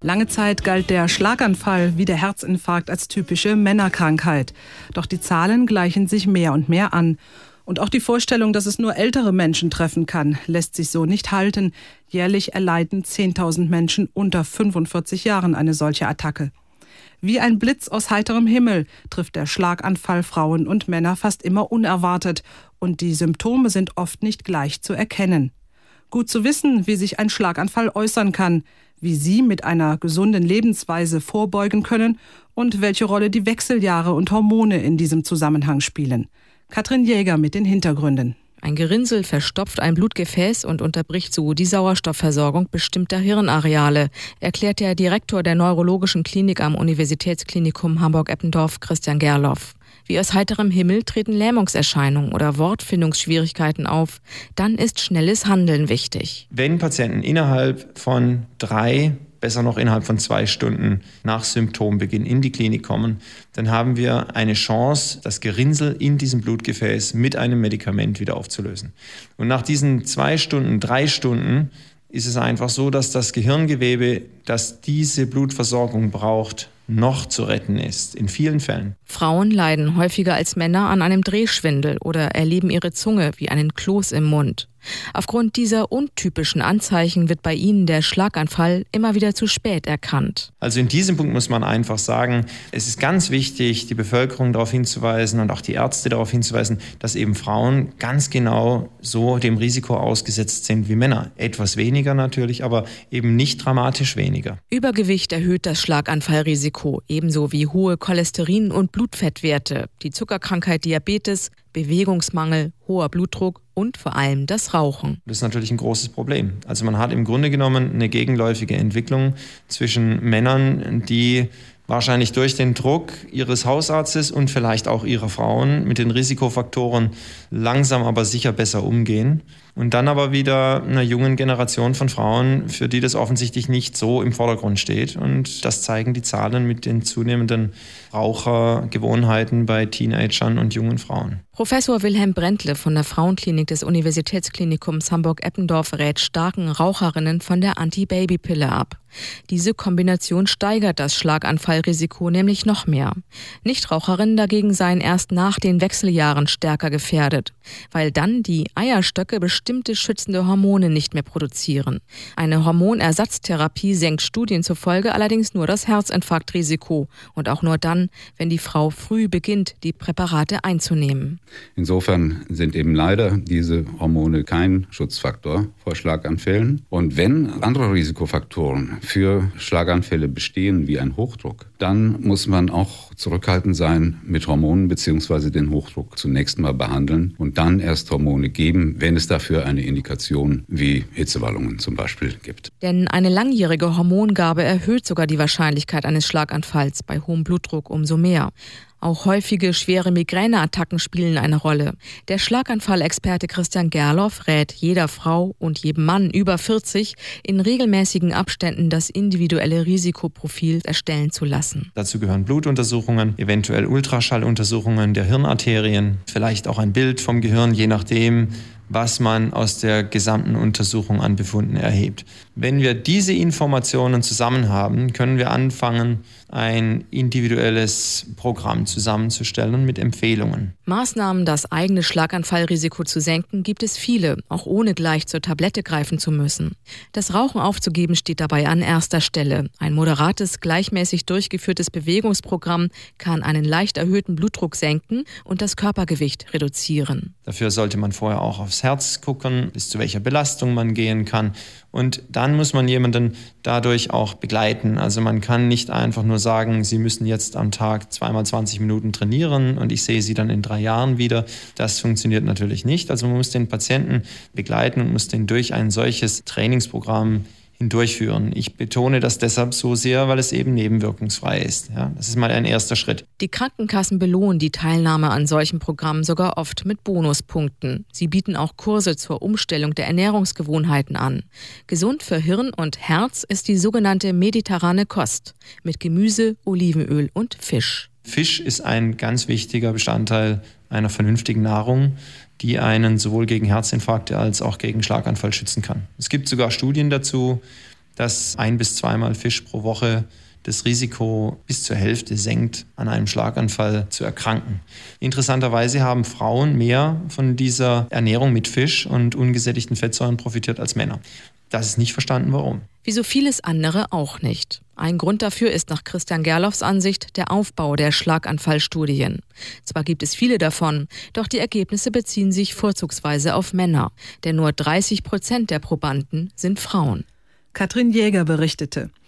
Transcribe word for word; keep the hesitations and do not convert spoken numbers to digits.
Lange Zeit galt der Schlaganfall wie der Herzinfarkt als typische Männerkrankheit. Doch die Zahlen gleichen sich mehr und mehr an. Und auch die Vorstellung, dass es nur ältere Menschen treffen kann, lässt sich so nicht halten. Jährlich erleiden zehntausend Menschen unter fünfundvierzig Jahren eine solche Attacke. Wie ein Blitz aus heiterem Himmel trifft der Schlaganfall Frauen und Männer fast immer unerwartet. Und die Symptome sind oft nicht gleich zu erkennen. Gut zu wissen, wie sich ein Schlaganfall äußern kann, wie Sie mit einer gesunden Lebensweise vorbeugen können und welche Rolle die Wechseljahre und Hormone in diesem Zusammenhang spielen. Katrin Jäger mit den Hintergründen. Ein Gerinnsel verstopft ein Blutgefäß und unterbricht so die Sauerstoffversorgung bestimmter Hirnareale, erklärt der Direktor der Neurologischen Klinik am Universitätsklinikum Hamburg-Eppendorf, Christian Gerloff. Wie aus heiterem Himmel treten Lähmungserscheinungen oder Wortfindungsschwierigkeiten auf. Dann ist schnelles Handeln wichtig. Wenn Patienten innerhalb von drei, besser noch innerhalb von zwei Stunden nach Symptombeginn in die Klinik kommen, dann haben wir eine Chance, das Gerinnsel in diesem Blutgefäß mit einem Medikament wieder aufzulösen. Und nach diesen zwei Stunden, drei Stunden ist es einfach so, dass das Gehirngewebe, das diese Blutversorgung braucht, noch zu retten ist, in vielen Fällen. Frauen leiden häufiger als Männer an einem Drehschwindel oder erleben ihre Zunge wie einen Kloß im Mund. Aufgrund dieser untypischen Anzeichen wird bei ihnen der Schlaganfall immer wieder zu spät erkannt. Also in diesem Punkt muss man einfach sagen, es ist ganz wichtig, die Bevölkerung darauf hinzuweisen und auch die Ärzte darauf hinzuweisen, dass eben Frauen ganz genau so dem Risiko ausgesetzt sind wie Männer. Etwas weniger natürlich, aber eben nicht dramatisch weniger. Übergewicht erhöht das Schlaganfallrisiko, ebenso wie hohe Cholesterin- und Blutfettwerte, die Zuckerkrankheit Diabetes, Bewegungsmangel, hoher Blutdruck und vor allem das Rauchen. Das ist natürlich ein großes Problem. Also man hat im Grunde genommen eine gegenläufige Entwicklung zwischen Männern, die wahrscheinlich durch den Druck ihres Hausarztes und vielleicht auch ihrer Frauen mit den Risikofaktoren langsam aber sicher besser umgehen. Und dann aber wieder einer jungen Generation von Frauen, für die das offensichtlich nicht so im Vordergrund steht. Und das zeigen die Zahlen mit den zunehmenden Rauchergewohnheiten bei Teenagern und jungen Frauen. Professor Wilhelm Brändle von der Frauenklinik des Universitätsklinikums Hamburg-Eppendorf rät starken Raucherinnen von der Anti-Baby-Pille ab. Diese Kombination steigert das Schlaganfallrisiko nämlich noch mehr. Nichtraucherinnen dagegen seien erst nach den Wechseljahren stärker gefährdet, weil dann die Eierstöcke bestimmte schützende Hormone nicht mehr produzieren. Eine Hormonersatztherapie senkt Studien zufolge allerdings nur das Herzinfarktrisiko und auch nur dann, wenn die Frau früh beginnt, die Präparate einzunehmen. Insofern sind eben leider diese Hormone kein Schutzfaktor vor Schlaganfällen. Und wenn andere Risikofaktoren für Schlaganfälle bestehen, wie ein Hochdruck, dann muss man auch zurückhaltend sein mit Hormonen bzw. den Hochdruck zunächst mal behandeln und dann erst Hormone geben, wenn es dafür eine Indikation wie Hitzewallungen zum Beispiel gibt. Denn eine langjährige Hormongabe erhöht sogar die Wahrscheinlichkeit eines Schlaganfalls, bei hohem Blutdruck umso mehr. Auch häufige schwere Migräneattacken spielen eine Rolle. Der Schlaganfallexperte Christian Gerloff rät jeder Frau und jedem Mann über vierzig, in regelmäßigen Abständen das individuelle Risikoprofil erstellen zu lassen. Dazu gehören Blutuntersuchungen, eventuell Ultraschalluntersuchungen der Hirnarterien, vielleicht auch ein Bild vom Gehirn, je nachdem, was man aus der gesamten Untersuchung an Befunden erhebt. Wenn wir diese Informationen zusammen haben, können wir anfangen, ein individuelles Programm zusammenzustellen mit Empfehlungen. Maßnahmen, das eigene Schlaganfallrisiko zu senken, gibt es viele, auch ohne gleich zur Tablette greifen zu müssen. Das Rauchen aufzugeben steht dabei an erster Stelle. Ein moderates, gleichmäßig durchgeführtes Bewegungsprogramm kann einen leicht erhöhten Blutdruck senken und das Körpergewicht reduzieren. Dafür sollte man vorher auch aufs Herz gucken, bis zu welcher Belastung man gehen kann. Und dann muss man jemanden dadurch auch begleiten. Also man kann nicht einfach nur sagen, Sie müssen jetzt am Tag zweimal zwanzig Minuten trainieren und ich sehe Sie dann in drei Jahren wieder. Das funktioniert natürlich nicht. Also man muss den Patienten begleiten und muss den durch ein solches Trainingsprogramm hindurchführen. Ich betone das deshalb so sehr, weil es eben nebenwirkungsfrei ist. Ja, das ist mal ein erster Schritt. Die Krankenkassen belohnen die Teilnahme an solchen Programmen sogar oft mit Bonuspunkten. Sie bieten auch Kurse zur Umstellung der Ernährungsgewohnheiten an. Gesund für Hirn und Herz ist die sogenannte mediterrane Kost mit Gemüse, Olivenöl und Fisch. Fisch ist ein ganz wichtiger Bestandteil einer vernünftigen Nahrung, die einen sowohl gegen Herzinfarkte als auch gegen Schlaganfall schützen kann. Es gibt sogar Studien dazu, dass ein bis zweimal Fisch pro Woche das Risiko bis zur Hälfte senkt, an einem Schlaganfall zu erkranken. Interessanterweise haben Frauen mehr von dieser Ernährung mit Fisch und ungesättigten Fettsäuren profitiert als Männer. Das ist nicht verstanden, warum. Wie so vieles andere auch nicht. Ein Grund dafür ist nach Christian Gerloffs Ansicht der Aufbau der Schlaganfallstudien. Zwar gibt es viele davon, doch die Ergebnisse beziehen sich vorzugsweise auf Männer. Denn nur dreißig Prozent der Probanden sind Frauen. Katrin Jäger berichtete.